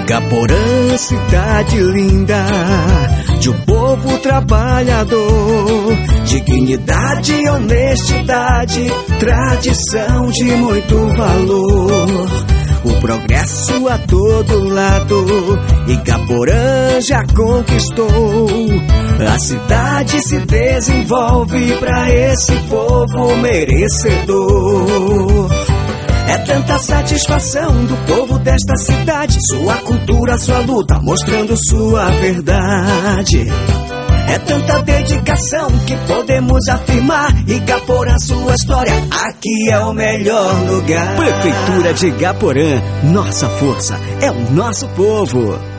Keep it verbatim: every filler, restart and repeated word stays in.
Igaporã, cidade linda, de um povo trabalhador, dignidade, honestidade, tradição de muito valor. O progresso a todo lado, Igaporã já conquistou. A cidade se desenvolve pra esse povo merecedor. É tanta satisfação do povo desta cidade, sua cultura, sua luta, mostrando sua verdade. É tanta dedicação que podemos afirmar, Igaporã, sua história, aqui é o melhor lugar. Prefeitura de Igaporã, nossa força é o nosso povo.